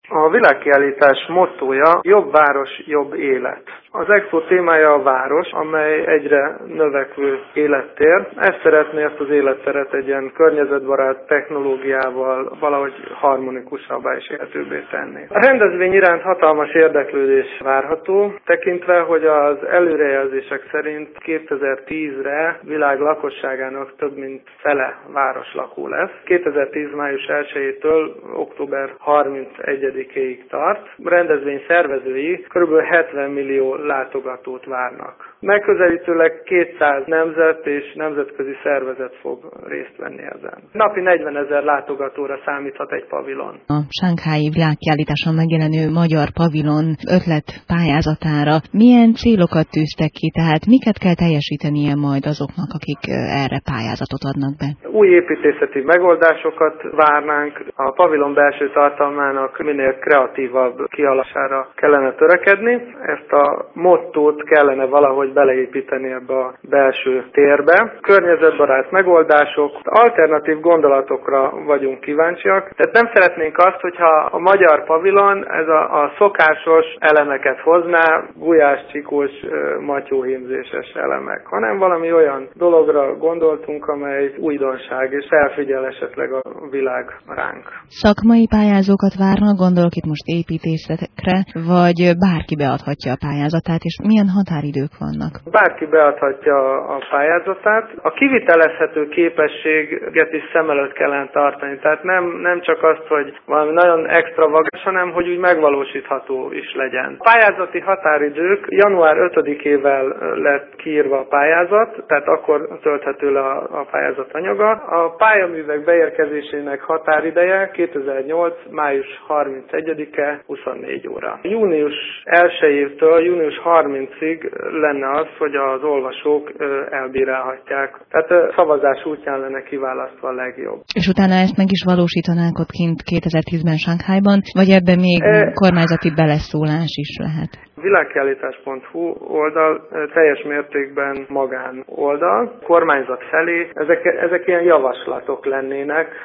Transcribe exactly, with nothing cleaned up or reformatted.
A világkiállítás mottója jobb város, jobb élet. Az Expo témája a város, amely egyre növekvő élettér. Ezt szeretné, ezt az életteret egy ilyen környezetbarát technológiával valahogy harmonikusabbá és élhetőbbé tenni. A rendezvény iránt hatalmas érdeklődés várható, tekintve, hogy az előrejelzések szerint kétezer-tízre világ lakosságának több mint fele városlakó lesz. kétezer-tíz május elsejétől október harmincegyedikéig tart. A rendezvény szervezői kb. hetven millió látogatót várnak. Megközelítőleg kétszáz nemzet és nemzetközi szervezet fog részt venni ezen. Napi negyvenezer látogatóra számíthat egy pavilon. A shanghái világkiállításon megjelenő magyar pavilon ötlet pályázatára milyen célokat tűztek ki, tehát miket kell teljesítenie majd azoknak, akik erre pályázatot adnak be? Új építészeti megoldásokat várnánk, a pavilon belső tartalmának minél kreatívabb kialakulására kellene törekedni. Ezt a mottót kellene valahogy beleépíteni ebbe a belső térbe. Környezetbarát megoldások, alternatív gondolatokra vagyunk kíváncsiak. Tehát nem szeretnénk azt, hogyha a magyar pavilon ez a, a szokásos elemeket hozná, gulyás, csikós, matyóhímzéses elemek, hanem valami olyan dologra gondoltunk, amely újdonság, és felfigyel esetleg a világ ránk. Szakmai pályázókat várnak, gondolok itt most építészetekre, vagy bárki beadhatja a pályázatát, és milyen határidők vannak? Bárki beadhatja a pályázatát. A kivitelezhető képességet is szem előtt kellene tartani. Tehát nem, nem csak azt, hogy valami nagyon extravagáns, hanem hogy úgy megvalósítható is legyen. A pályázati határidők január ötödikével lett kiírva a pályázat, tehát akkor tölthető le a, a pályázat anyaga. A pályaművek beérkezésének határideje kétezer-nyolc május harmincegyedike huszonnégy óra. Június elsejétől június harmincadikáig lenne az, hogy az olvasók elbírálhatják. Tehát szavazás útján lenne kiválasztva a legjobb. És utána ezt meg is valósítanánk ott kint kétezer-tízben Shanghaiban, vagy ebben még e... kormányzati beleszólás is lehet? világkiállítás pont hu oldal teljes mértékben magán oldal, kormányzat felé. Ezek, ezek ilyen javaslatok lennének.